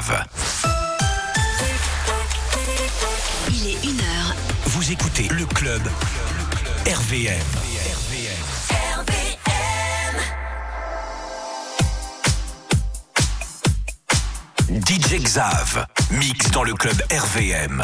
Xav. Il est 1h. Vous écoutez le club RVM. DJ Xav, mix dans le club RVM.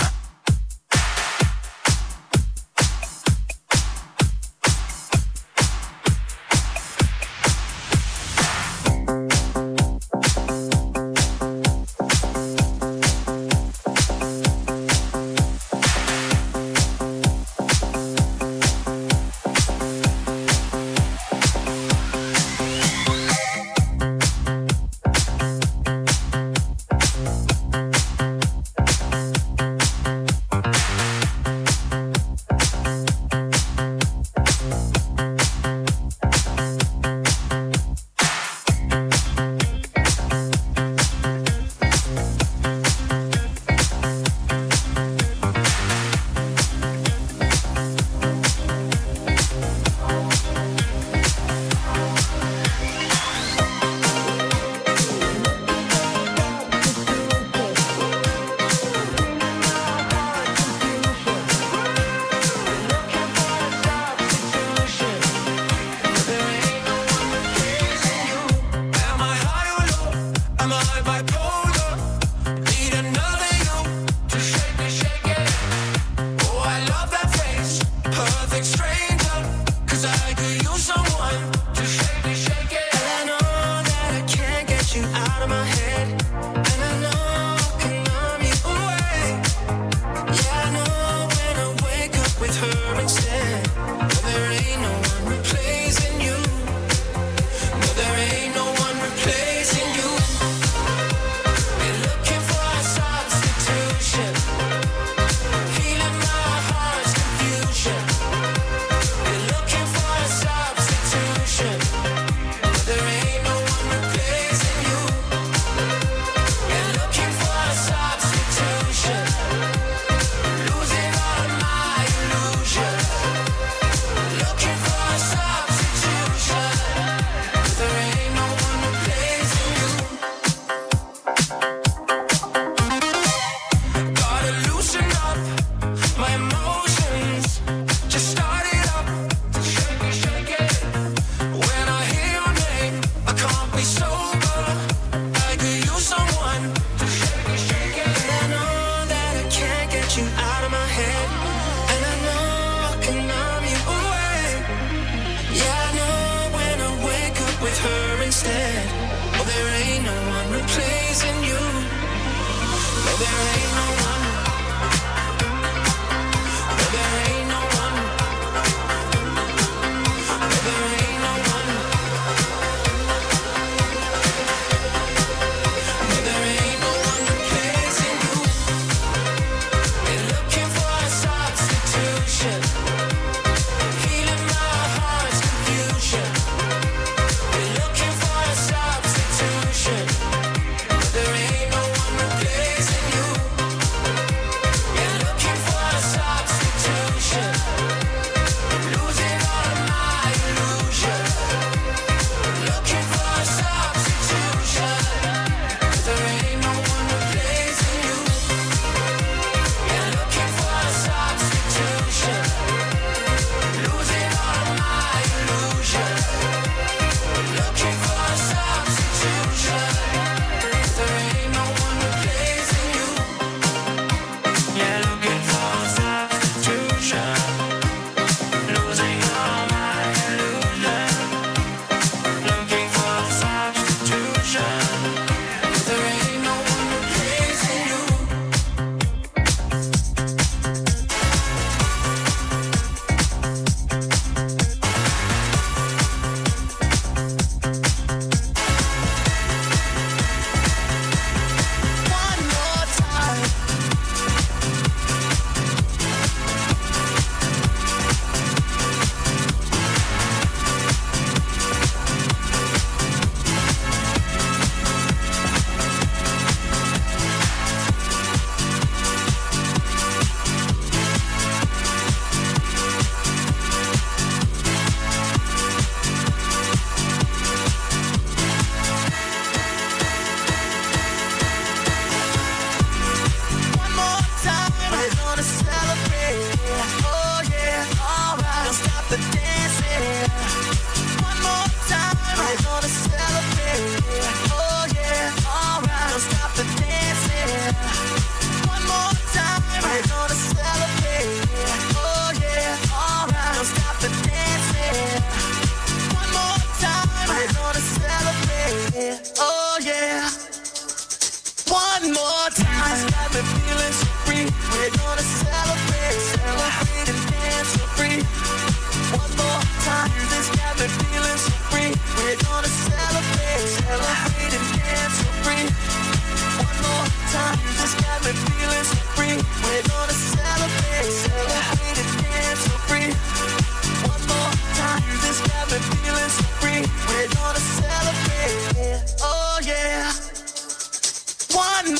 One more time, it's got me feeling so free. We're gonna celebrate, celebrate and dance so free. One more time, this got me feeling so free. We're gonna celebrate, celebrate and dance so free. One more time, this got me feeling so free. We're gonna celebrate, celebrate and dance so free. One more time, this got me feeling so free. We're gonna celebrate, yeah. Oh yeah. One.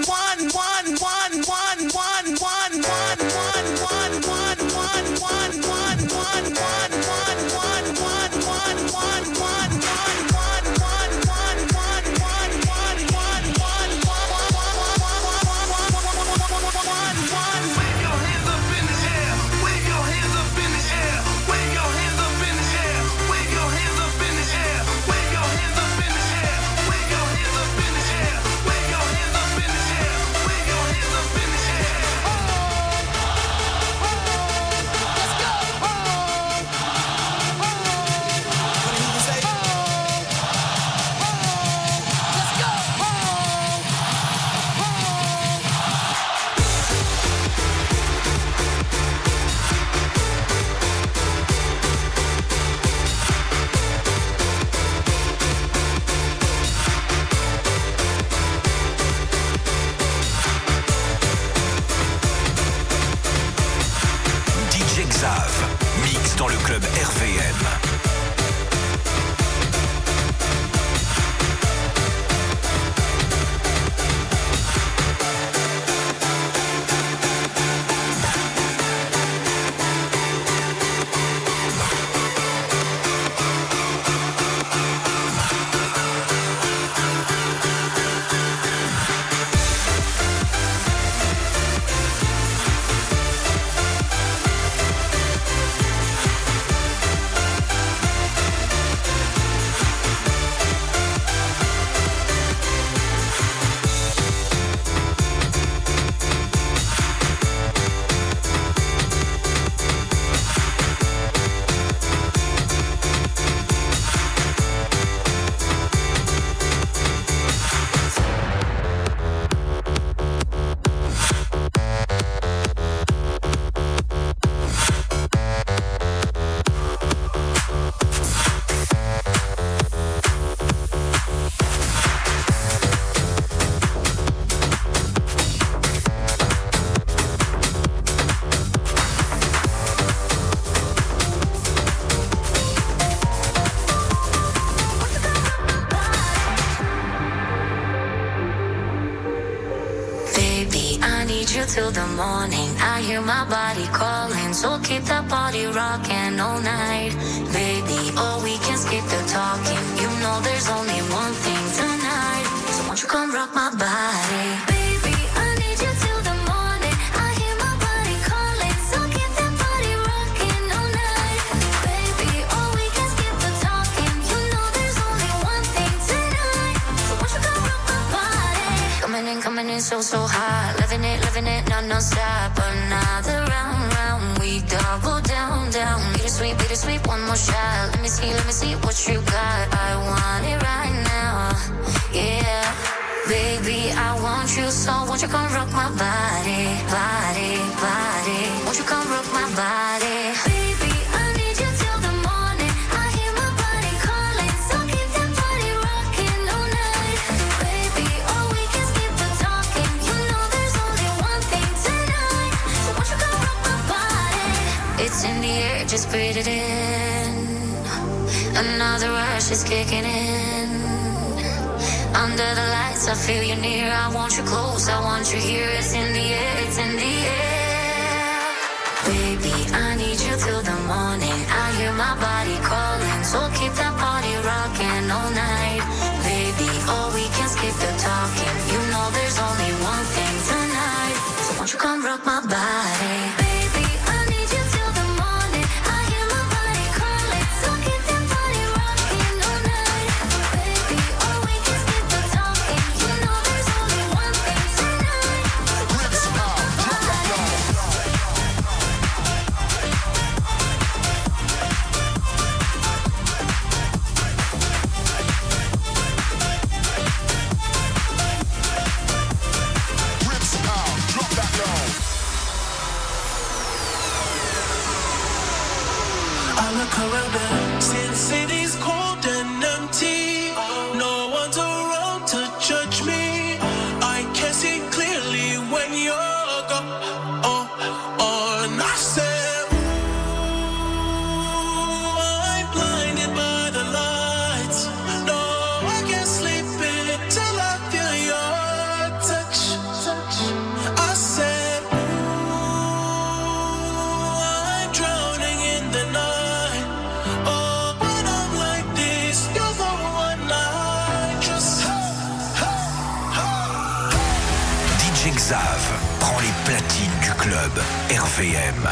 Mix dans le club RVM. Till the morning, I hear my body calling. So keep that body rocking all night, baby. Or we can skip the talking. You know there's only one thing tonight. So won't you come rock my body, baby? I need you till the morning. I hear my body calling. So keep that body rocking all night, baby. Or we can skip the talking. You know there's only one thing tonight. So won't you come rock my body? Coming in so hot. Living it, non-stop. Another round, we double down. Bittersweet, one more shot. Let me see what you got. I want it right now, yeah. Baby, I want you, so won't you come rock my body. Won't you come rock my body, baby? I need you till the morning. I hear my body calling, so keep that body rocking all night, baby. Or we can skip the talking. You know there's only one thing tonight. So won't you come rock my body? It's in the air, just breathe it in. Another rush is kicking in. Under the lights, I feel you near. I want you close, I want you here. It's in the air, it's in the air. Baby, I need you till the morning. I hear my body calling, so keep that body rocking all night, baby. Or we can skip the talking. You know there's only one thing tonight. So won't you come rock my body, baby? I need you till the morning. I hear my body calling, so keep that body rocking all night, baby. Or we can skip the talking. You know there's only one thing tonight. So won't you come rock my body? DJ Xav prend les platines du club RVM.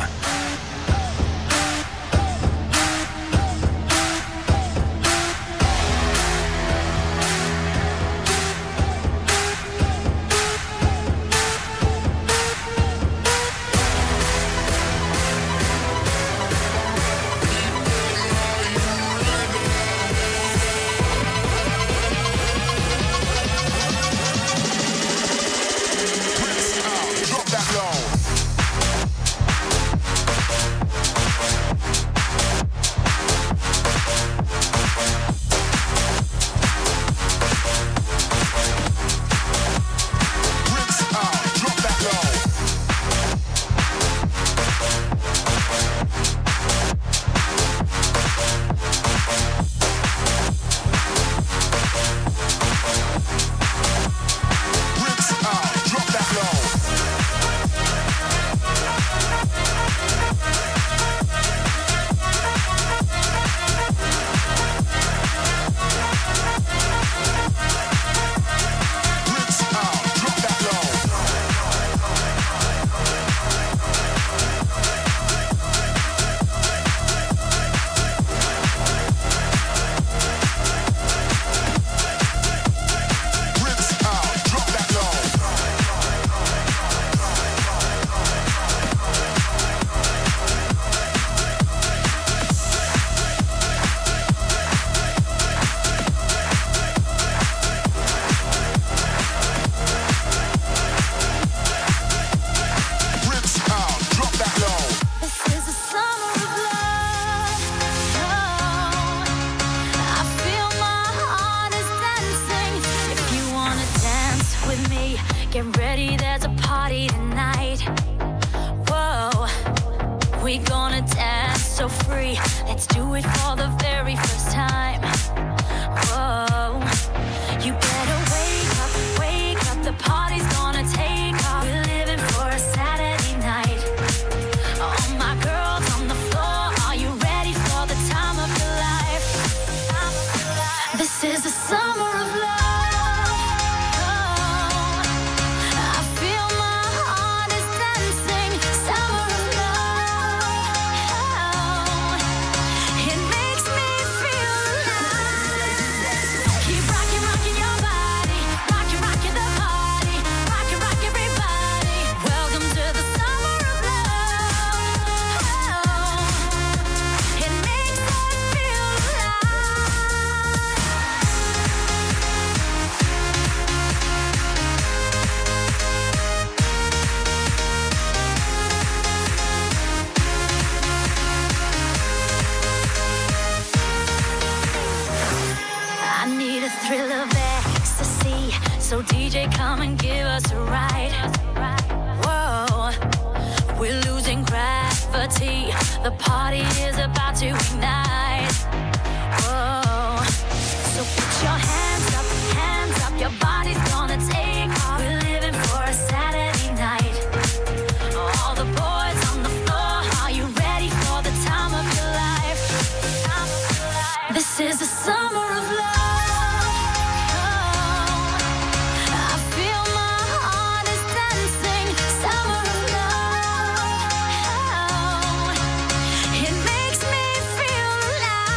It makes me feel alive.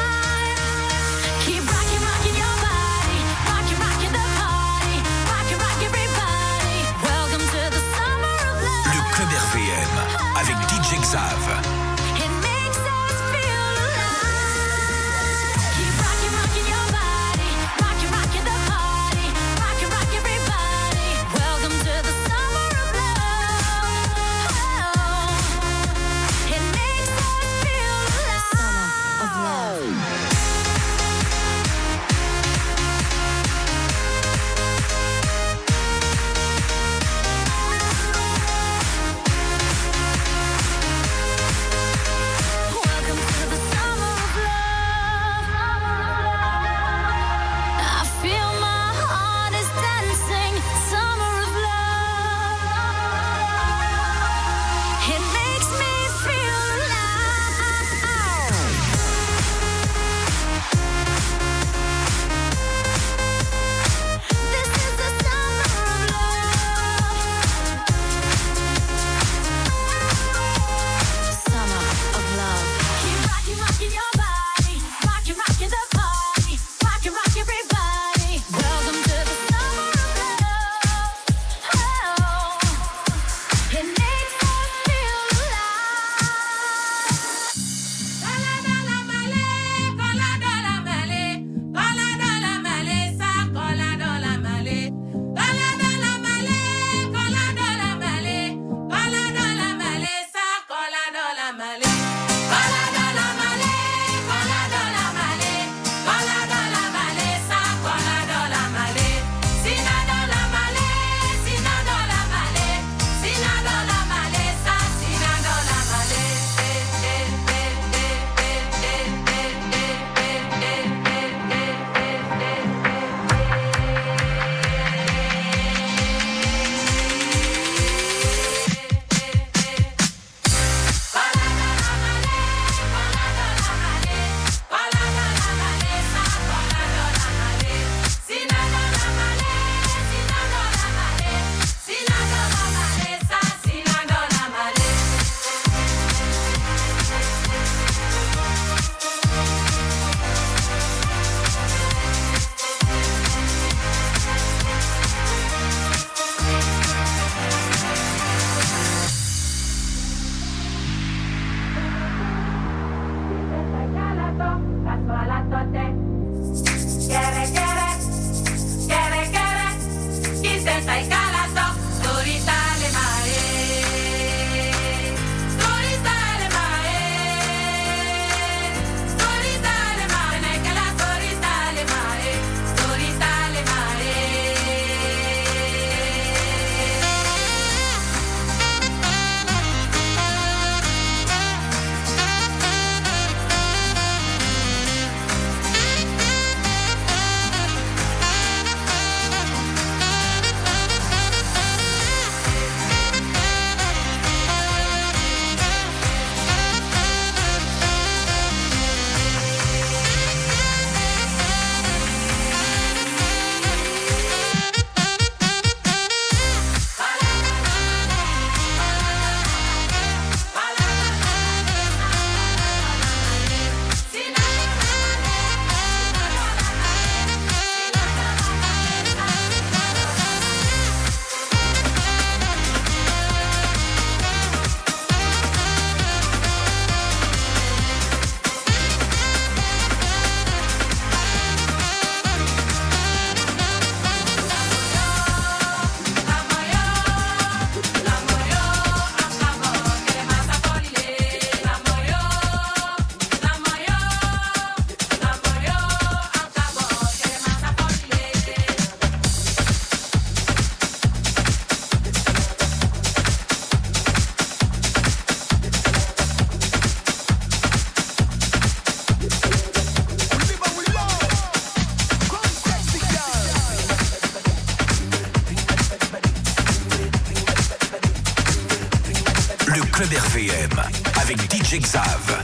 Le club RVM avec DJ Xav.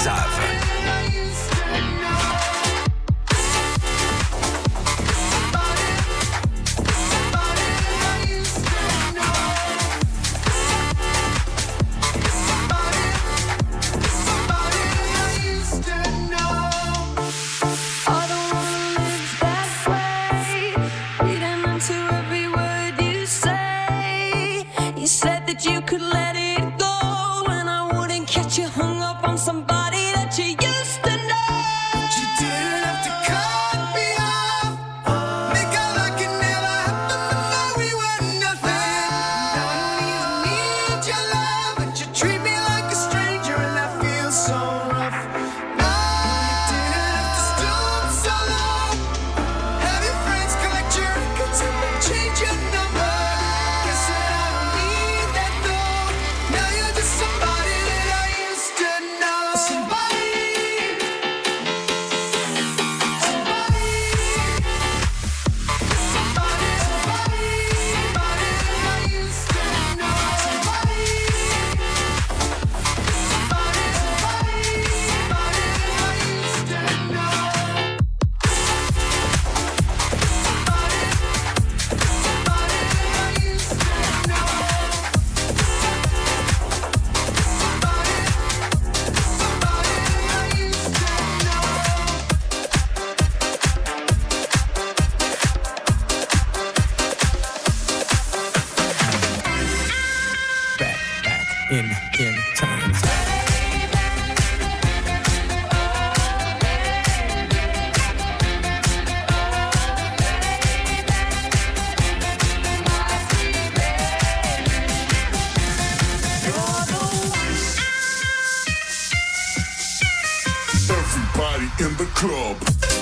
Xav. You could let it go, and I wouldn't catch you hung up on somebody that you used to know. But you didn't have to cut me off. Make out like it never happened, but now we were nothing. Now I don't even need your love, but you treat me like a stranger, and that feels so rough. No, you didn't have to stoop so low. Have your friends collect your records and then change your number. Guess that I don't need that though. Now you're just somebody that I used to know. Somebody in time. Everybody in the club.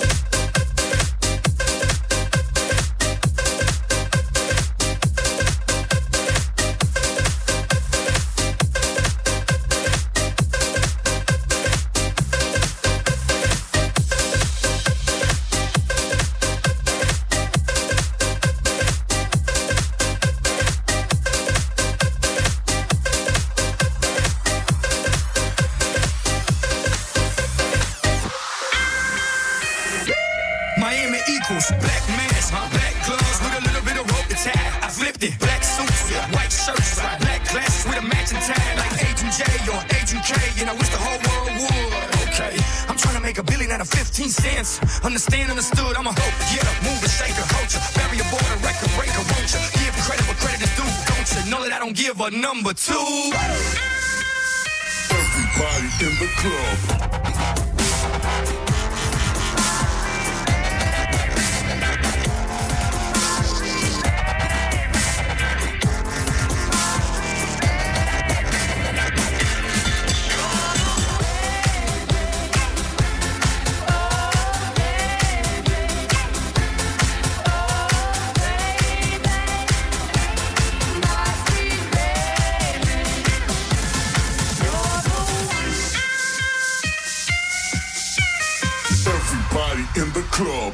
Miami equals black mask, black gloves with a little bit of rope to tie. I flipped it, black suits, white shirts, black glasses with a matching tie, like Agent J or Agent K, and I wish the whole world would. Okay, I'm trying to make $1 billion out of 15 cents. Understand, understood, I'm a hope. Get up, move and shake a culture. Bury a board, a record breaker, won't you? Give credit where credit is due, don't you? Know that I don't give a number two. Everybody in the club. Everybody in the club.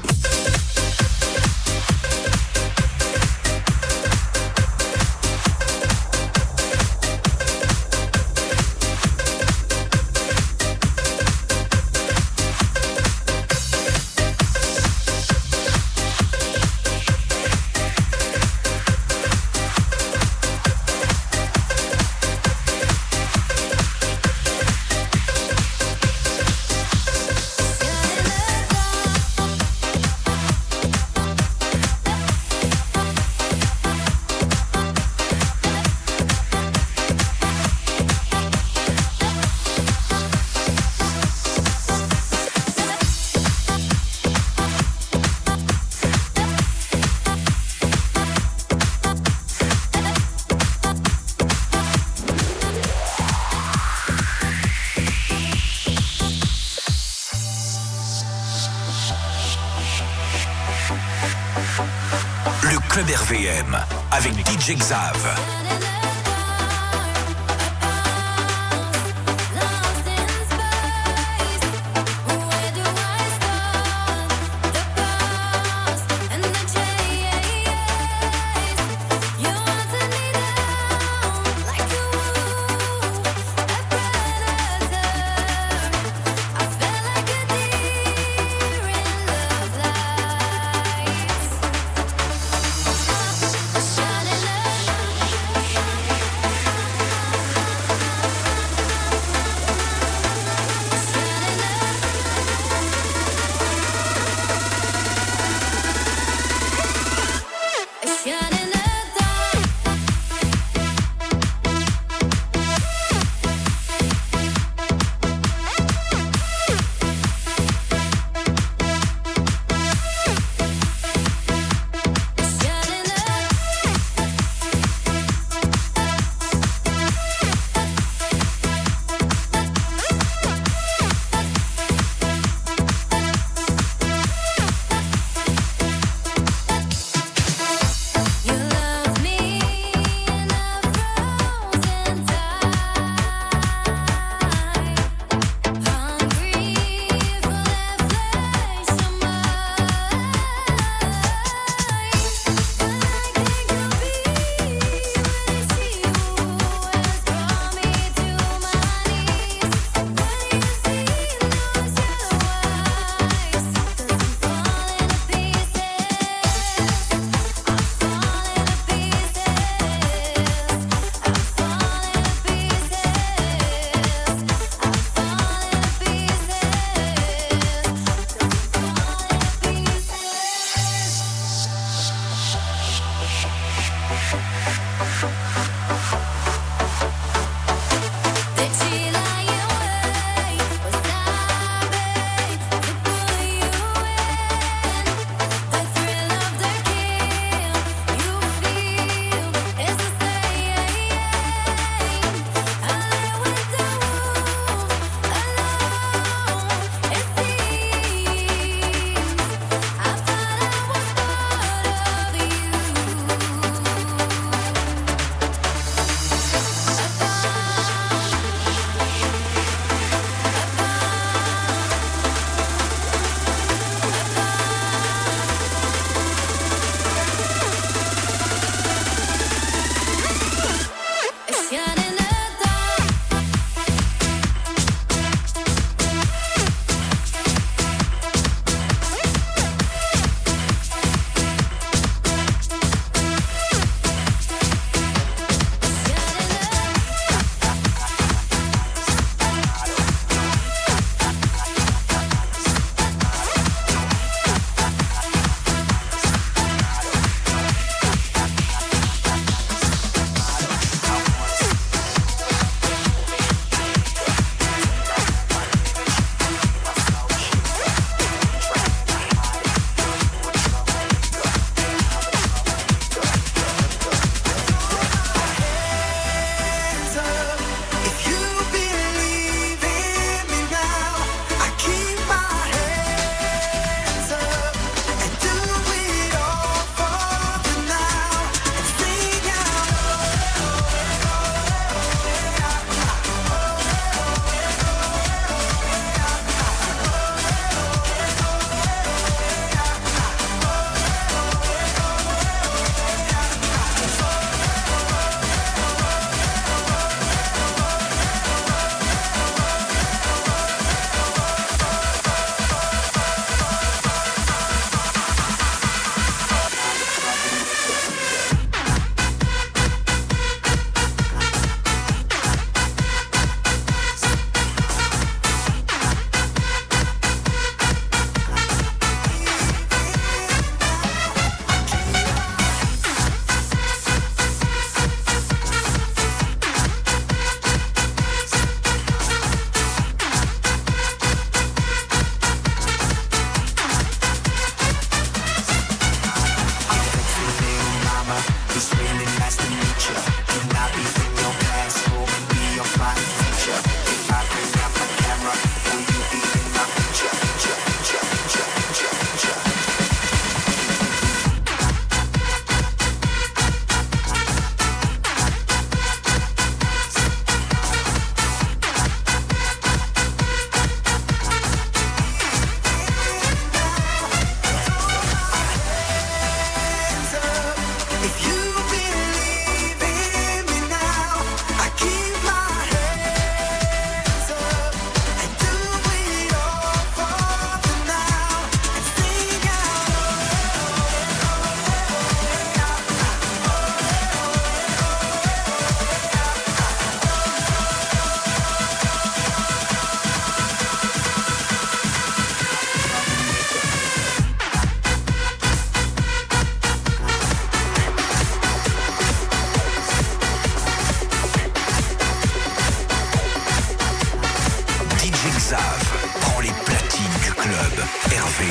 Club RVM avec DJ Xav.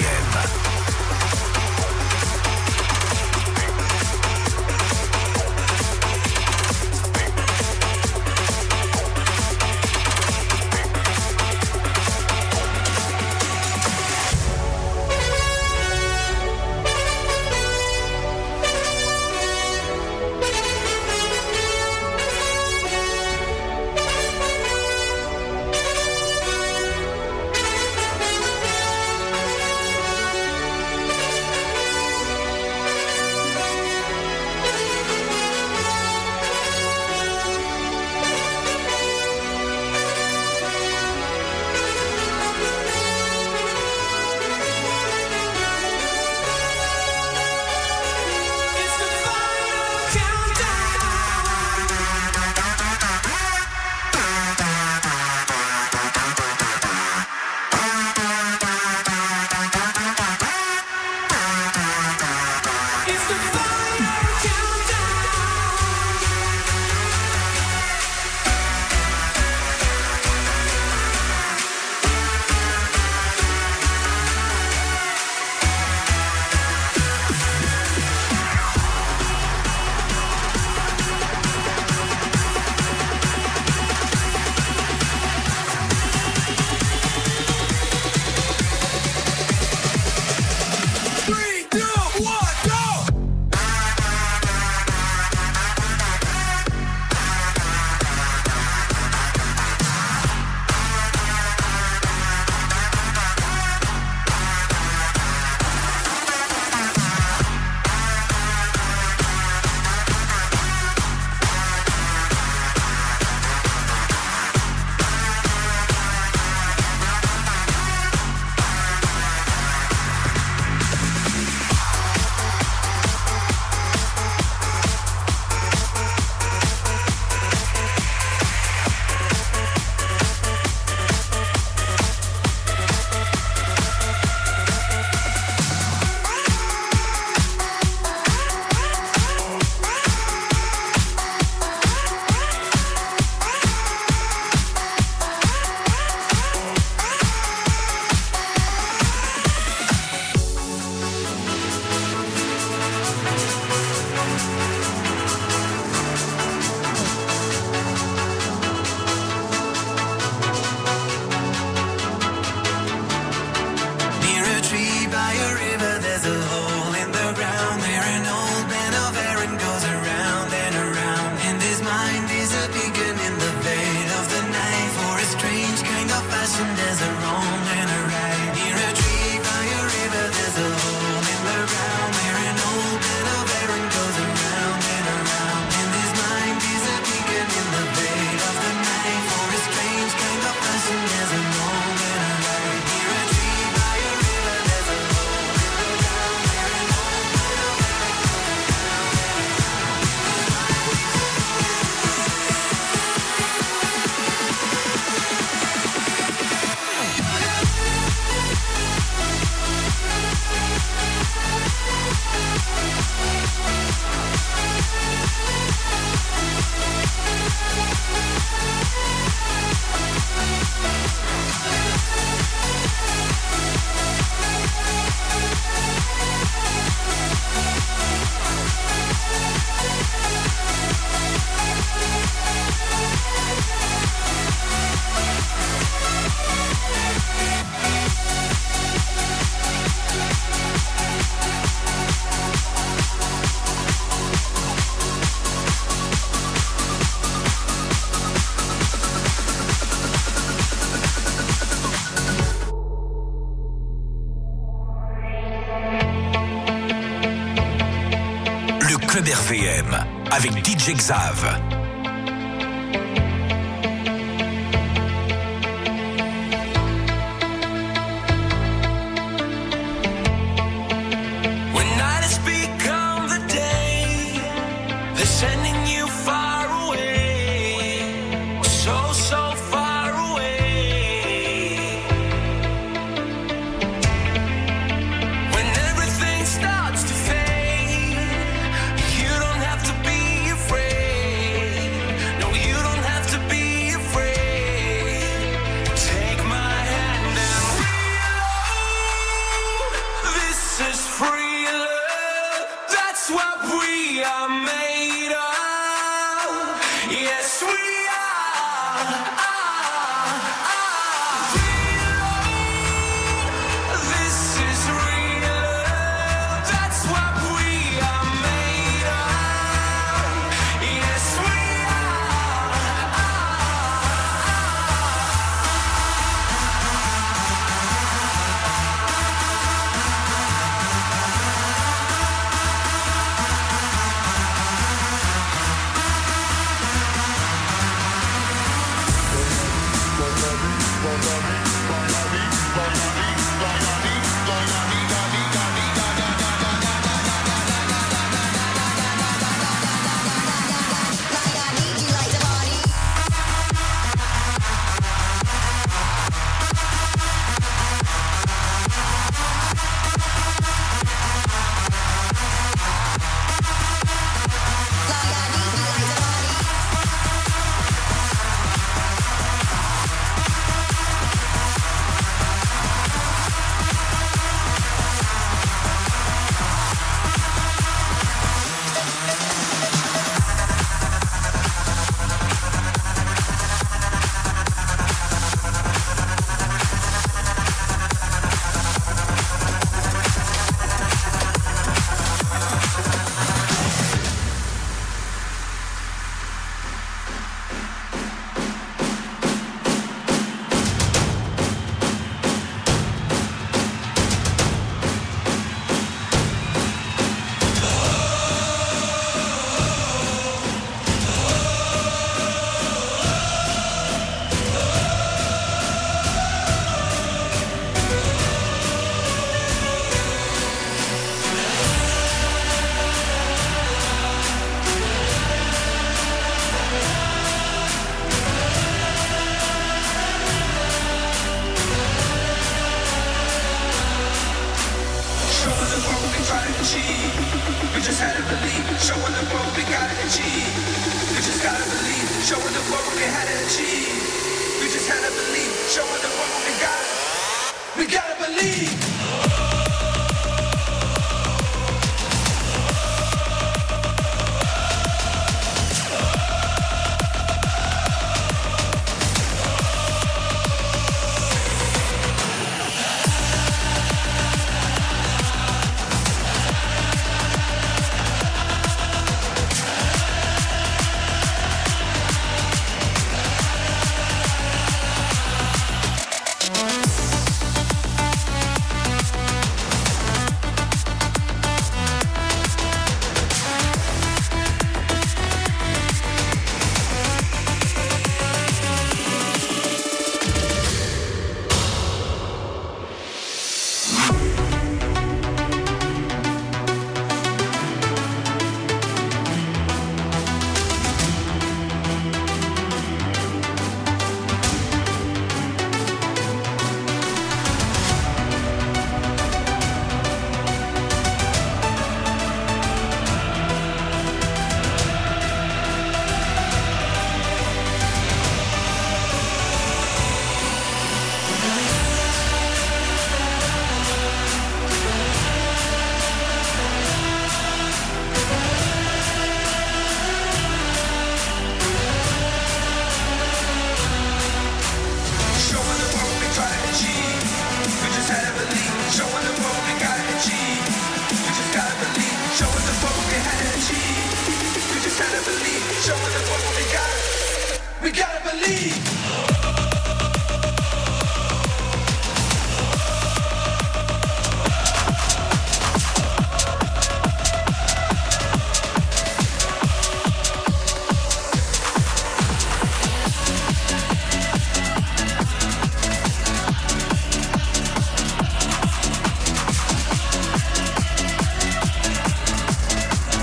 RVM. Club RVM avec DJ Xav. Sending you far away, so, so far away. When everything starts to fade, you don't have to be afraid. achieve. We just had to believe, showing the world we gotta achieve. We just gotta believe, showing the world we had to achieve. We just had to believe, showing the world we gotta believe. We gotta believe.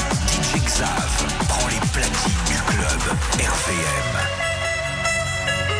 DJ Xav prend les platines du club RVM.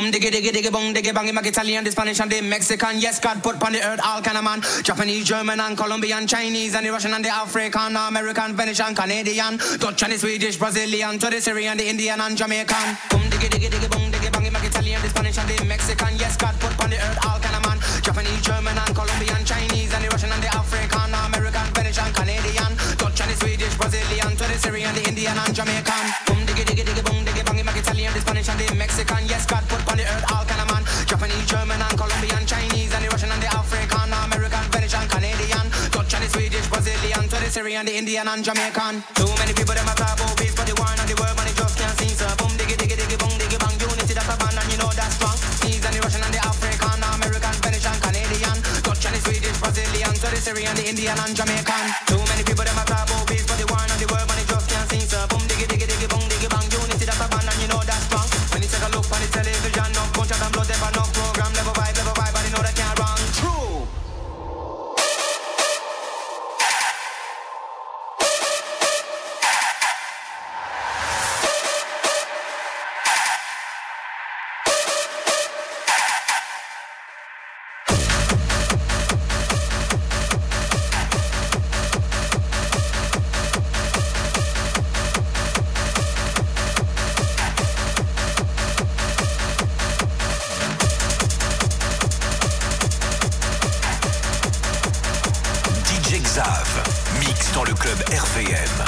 Boom diggy diggy diggy boom diggy bang, him Italian, the Spanish and the Mexican. Yes, God put on the earth all kind of man. Japanese, German and Colombian, Chinese and the Russian and the African, American, Venetian, Canadian, Dutch and the Swedish, Brazilian, to the Syrian, the Indian and Jamaican. Boom diggy diggy diggy boom diggy bang, him Italian, the Spanish and the Mexican. Yes, God put on the earth all kind of man. Japanese, German and Colombian, Chinese and the Russian and the African, American, Venetian, Canadian, Dutch and the Swedish, Brazilian, to the Syrian, the Indian and Jamaican. Boom diggy diggy diggy boom diggy bang, him Italian, the Spanish and the Mexican. Yes, God put on the earth all kind of man. Japanese, German and Colombian, Chinese and the Russian and the African, American, Venetian, Canadian, Dutch and the Swedish, Brazilian, to the Syrian, the Indian and Jamaican. Too many people them a talk about beef, but the war and the world and they just can't see. So boom diggy diggy diggy boom diggy bang, unity that's a band and you know that's strong. Chinese and the Russian and the African, American, Venetian, Canadian, Dutch and the Swedish, Brazilian, to the Syrian, the Indian and Jamaican. Too many people them a talk about beef, but the war and the world and they just can't see. So boom diggy diggy diggy boom diggy bang, unity that's a band and you know that's strong. When you take a look on the television, no bunch of them blood, never no program, never vibe, but you know that can't run true. Mix dans le club RVM.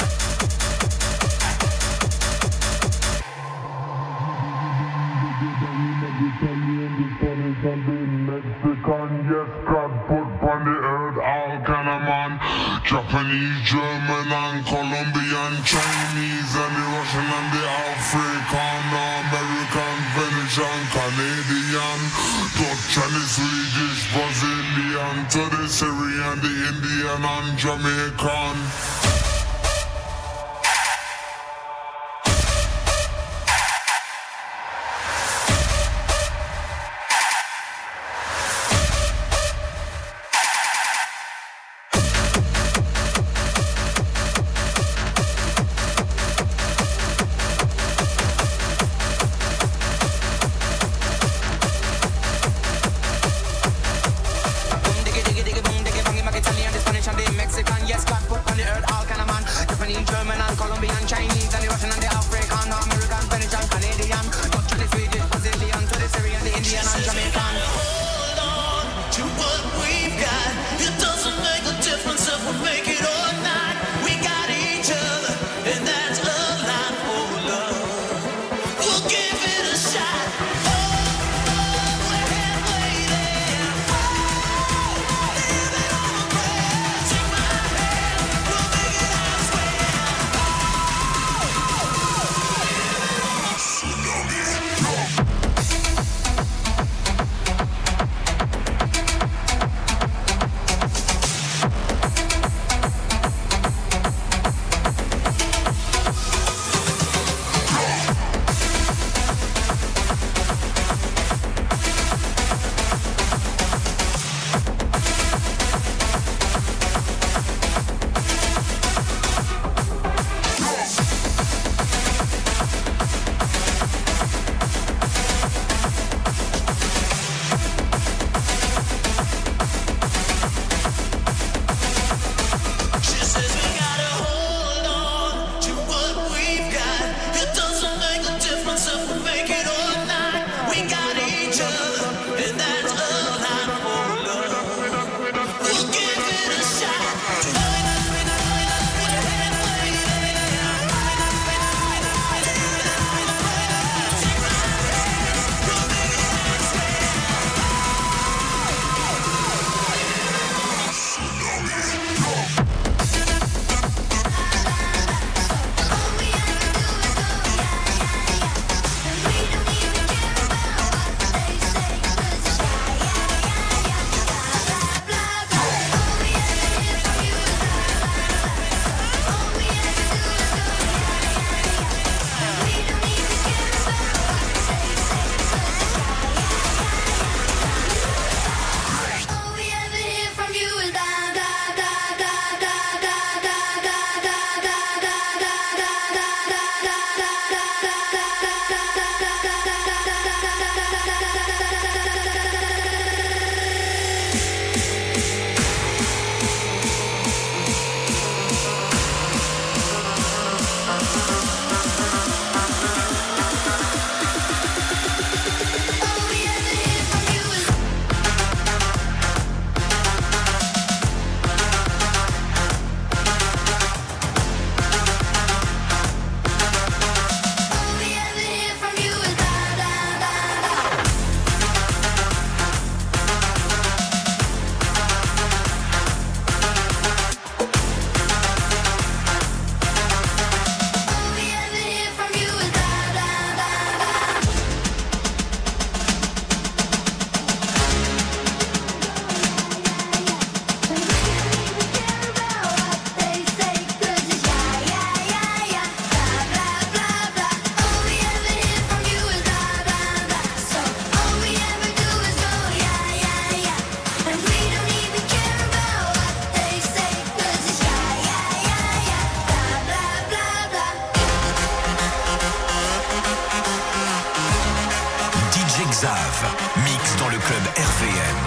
Japanese, German and Colombian, Chinese and the Russian and the African, American, Venetian, Canadian, Dutch and the Swedish, Brazilian, to the Syrian, the Indian and Jamaican. Yes, God put on the earth RVM.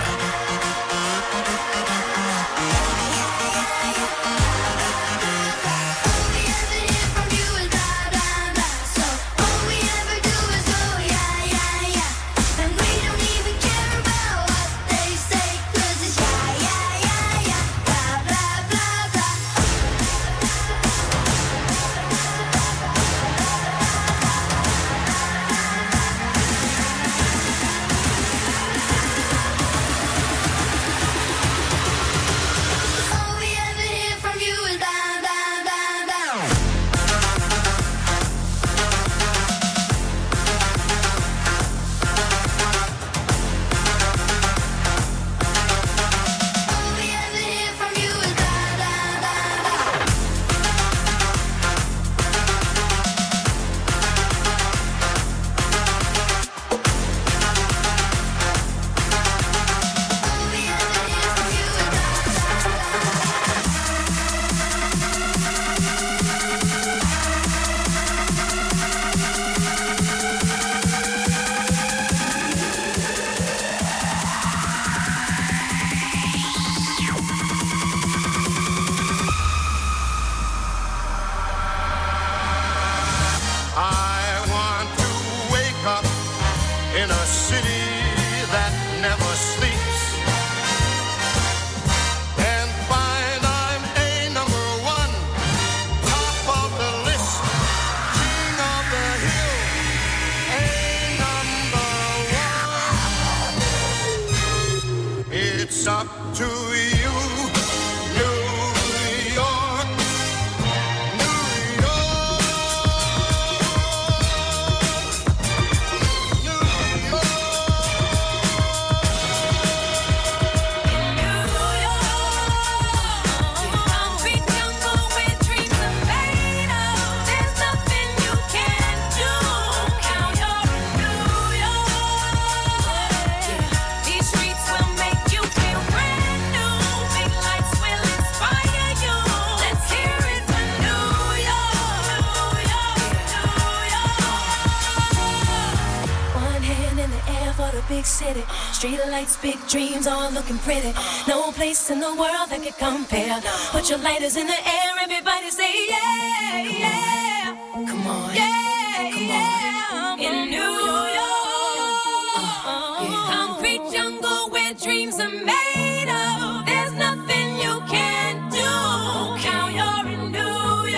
Street lights, big dreams, all looking pretty. No place in the world that could compare. Put your lighters in the air, everybody say yeah, yeah. Come on, yeah, come on. In New York, concrete jungle where dreams are made of. There's nothing you can't do. Now you're in New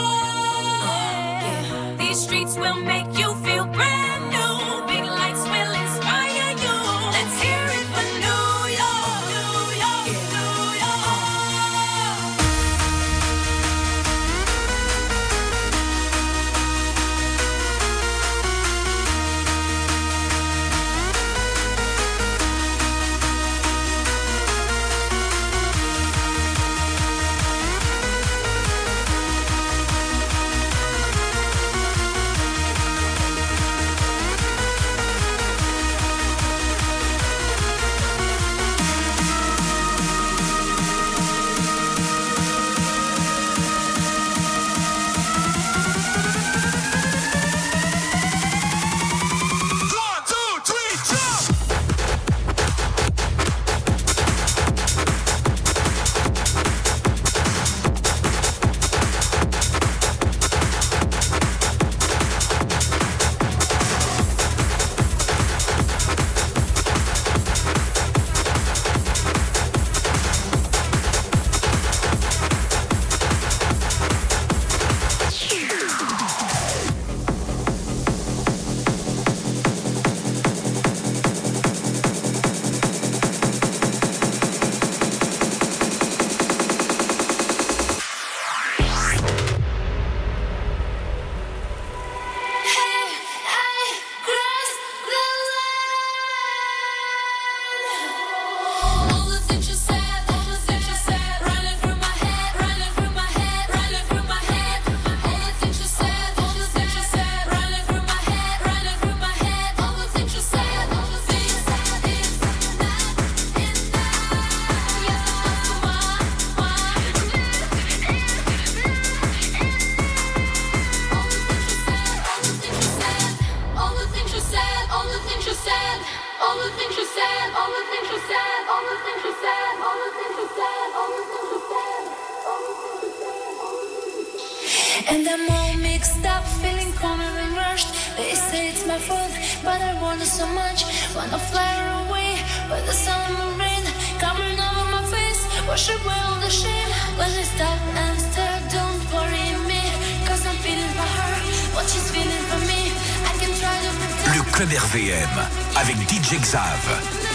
York. These streets will make you feel brand new. Big lights will inspire you. Let's hear it for New York, New York, New York. And I'm all mixed up, feeling cornered and rushed. They say it's my fault, but I want it so much. Wanna fly away, but the sun and the rain coming over my face, wash away all the shame. When I stop and stare, don't worry me, cause I'm feeling for her, what she's feeling for me. I can try to pretend. Le Club RVM avec DJ Xav.